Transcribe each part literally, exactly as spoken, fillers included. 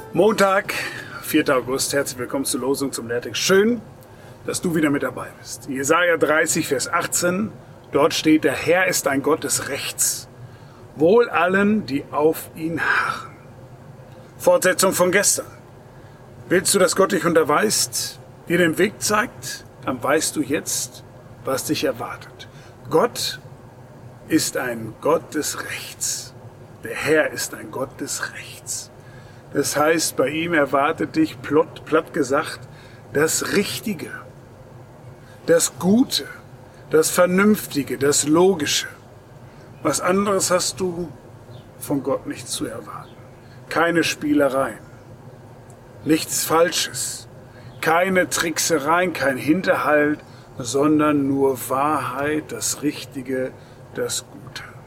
Montag, vierter August, herzlich willkommen zur Losung zum Lehrtext. Schön, dass du wieder mit dabei bist. Jesaja dreißig, Vers achtzehn, dort steht, der Herr ist ein Gott des Rechts, wohl allen, die auf ihn harren. Fortsetzung von gestern. Willst du, dass Gott dich unterweist, dir den Weg zeigt, dann weißt du jetzt, was dich erwartet. Gott ist ein Gott des Rechts. Der Herr ist ein Gott des Rechts. Das heißt, bei ihm erwartet dich, platt, platt gesagt, das Richtige, das Gute, das Vernünftige, das Logische. Was anderes hast du von Gott nicht zu erwarten. Keine Spielereien, nichts Falsches, keine Tricksereien, kein Hinterhalt, sondern nur Wahrheit, das Richtige, das Gute.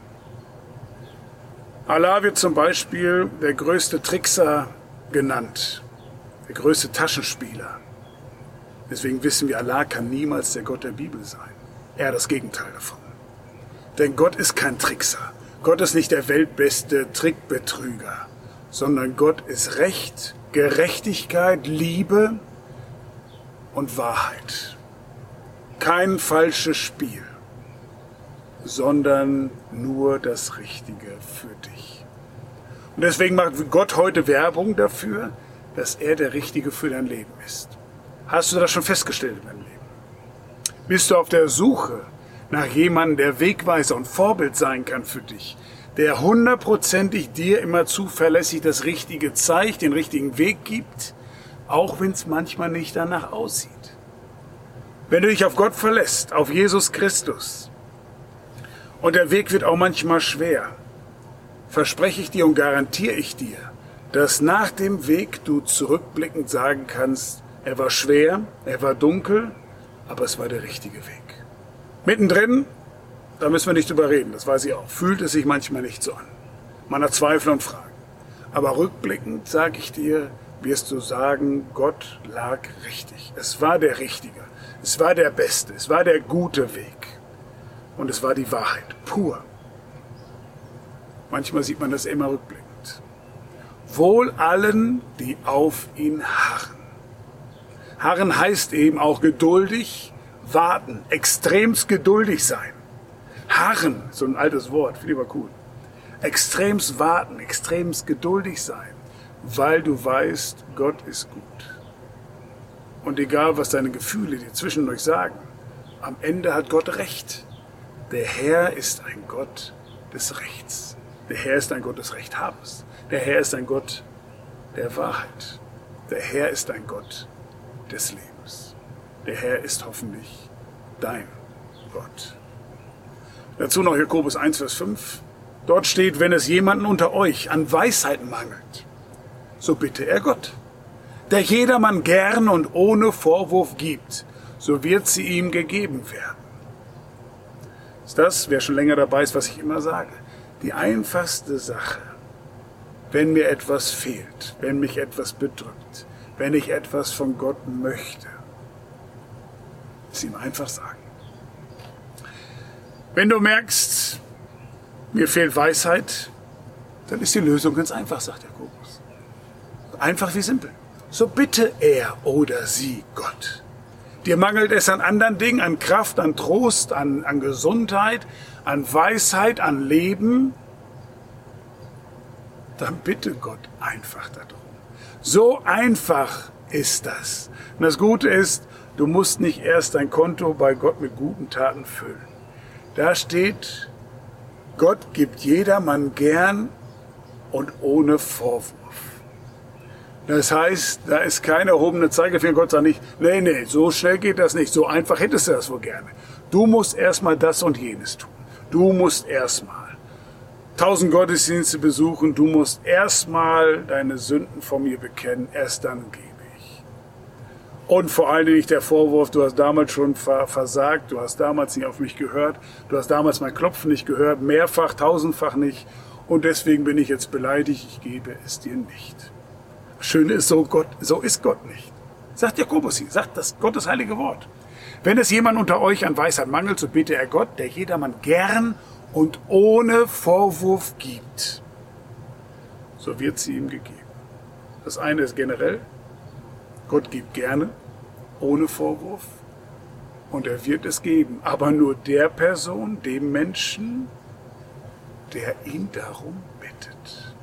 Allah wird zum Beispiel der größte Trickser genannt, der größte Taschenspieler. Deswegen wissen wir, Allah kann niemals der Gott der Bibel sein. Er das Gegenteil davon. Denn Gott ist kein Trickser. Gott ist nicht der weltbeste Trickbetrüger, sondern Gott ist Recht, Gerechtigkeit, Liebe und Wahrheit. Kein falsches Spiel, sondern nur das Richtige für dich. Und deswegen macht Gott heute Werbung dafür, dass er der Richtige für dein Leben ist. Hast du das schon festgestellt in deinem Leben? Bist du auf der Suche nach jemandem, der Wegweiser und Vorbild sein kann für dich, der hundertprozentig dir immer zuverlässig das Richtige zeigt, den richtigen Weg gibt, auch wenn es manchmal nicht danach aussieht? Wenn du dich auf Gott verlässt, auf Jesus Christus, und der Weg wird auch manchmal schwer, verspreche ich dir und garantiere ich dir, dass nach dem Weg du zurückblickend sagen kannst, er war schwer, er war dunkel, aber es war der richtige Weg. Mittendrin, da müssen wir nicht drüber reden, das weiß ich auch, fühlt es sich manchmal nicht so an. Man hat Zweifel und Fragen. Aber rückblickend, sage ich dir, wirst du sagen, Gott lag richtig. Es war der Richtige, es war der Beste, es war der gute Weg. Und es war die Wahrheit, pur. Manchmal sieht man das immer rückblickend. Wohl allen, die auf ihn harren. Harren heißt eben auch geduldig warten, extremst geduldig sein. Harren, so ein altes Wort, finde ich aber cool. Extremst warten, extremst geduldig sein, weil du weißt, Gott ist gut. Und egal, was deine Gefühle dir zwischendurch sagen, am Ende hat Gott Recht. Der Herr ist ein Gott des Rechts. Der Herr ist ein Gott des Rechthabens. Der Herr ist ein Gott der Wahrheit. Der Herr ist ein Gott des Lebens. Der Herr ist hoffentlich dein Gott. Dazu noch Jakobus eins, Vers fünf. Dort steht, wenn es jemanden unter euch an Weisheit mangelt, so bitte er Gott, der jedermann gern und ohne Vorwurf gibt, so wird sie ihm gegeben werden. Ist das, wer schon länger dabei ist, was ich immer sage, die einfachste Sache, wenn mir etwas fehlt, wenn mich etwas bedrückt, wenn ich etwas von Gott möchte, ist ihm einfach sagen. Wenn du merkst, mir fehlt Weisheit, dann ist die Lösung ganz einfach, sagt Jakobus. Einfach wie simpel. So bitte er oder sie Gott. Dir mangelt es an anderen Dingen, an Kraft, an Trost, an, an Gesundheit, an Weisheit, an Leben. Dann bitte Gott einfach darum. So einfach ist das. Und das Gute ist, du musst nicht erst dein Konto bei Gott mit guten Taten füllen. Da steht, Gott gibt jedermann gern und ohne Vorwurf. Das heißt, da ist kein erhobener Zeigefinger. Gott sagt nicht, nee, nee, so schnell geht das nicht. So einfach hättest du das wohl gerne. Du musst erstmal das und jenes tun. Du musst erstmal tausend Gottesdienste besuchen. Du musst erstmal deine Sünden vor mir bekennen. Erst dann gebe ich. Und vor allen Dingen nicht der Vorwurf, du hast damals schon versagt. Du hast damals nicht auf mich gehört. Du hast damals mein Klopfen nicht gehört. Mehrfach, tausendfach nicht. Und deswegen bin ich jetzt beleidigt. Ich gebe es dir nicht. Schön ist, so, Gott, so ist Gott nicht. Sagt Jakobus hier, sagt das Gottes heilige Wort. Wenn es jemand unter euch an Weisheit mangelt, so bitte er Gott, der jedermann gern und ohne Vorwurf gibt. So wird sie ihm gegeben. Das eine ist generell, Gott gibt gerne, ohne Vorwurf, und er wird es geben, aber nur der Person, dem Menschen, der ihn darum bittet.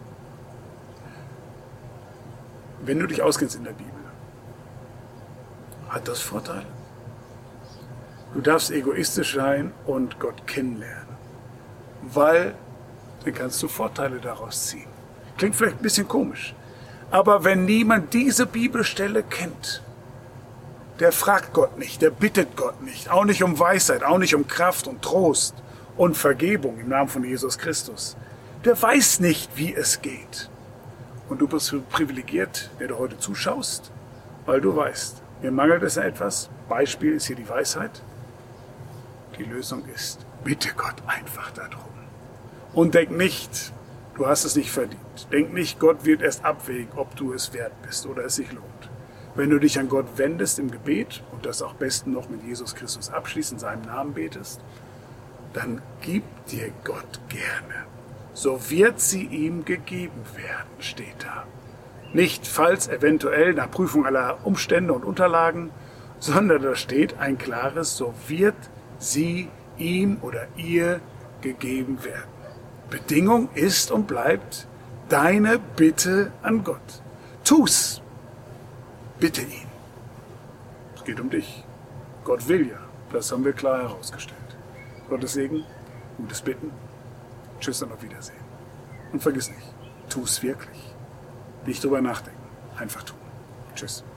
Wenn du dich auskennst in der Bibel, hat das Vorteile. Du darfst egoistisch sein und Gott kennenlernen, weil dann kannst du Vorteile daraus ziehen. Klingt vielleicht ein bisschen komisch, aber wenn niemand diese Bibelstelle kennt, der fragt Gott nicht, der bittet Gott nicht, auch nicht um Weisheit, auch nicht um Kraft und Trost und Vergebung im Namen von Jesus Christus. Der weiß nicht, wie es geht. Und du bist privilegiert, der du heute zuschaust, weil du weißt, mir mangelt es an etwas. Beispiel ist hier die Weisheit. Die Lösung ist, bitte Gott einfach darum. Und denk nicht, du hast es nicht verdient. Denk nicht, Gott wird erst abwägen, ob du es wert bist oder es sich lohnt. Wenn du dich an Gott wendest im Gebet und das auch besten noch mit Jesus Christus abschließt, in seinem Namen betest, dann gibt dir Gott gerne. So wird sie ihm gegeben werden, steht da. Nicht falls eventuell nach Prüfung aller Umstände und Unterlagen, sondern da steht ein klares, so wird sie ihm oder ihr gegeben werden. Bedingung ist und bleibt deine Bitte an Gott. Tu's. Bitte ihn. Es geht um dich. Gott will ja. Das haben wir klar herausgestellt. Gottes Segen, gutes Bitten. Tschüss und auf Wiedersehen. Und vergiss nicht, tu es wirklich. Nicht drüber nachdenken. Einfach tun. Tschüss.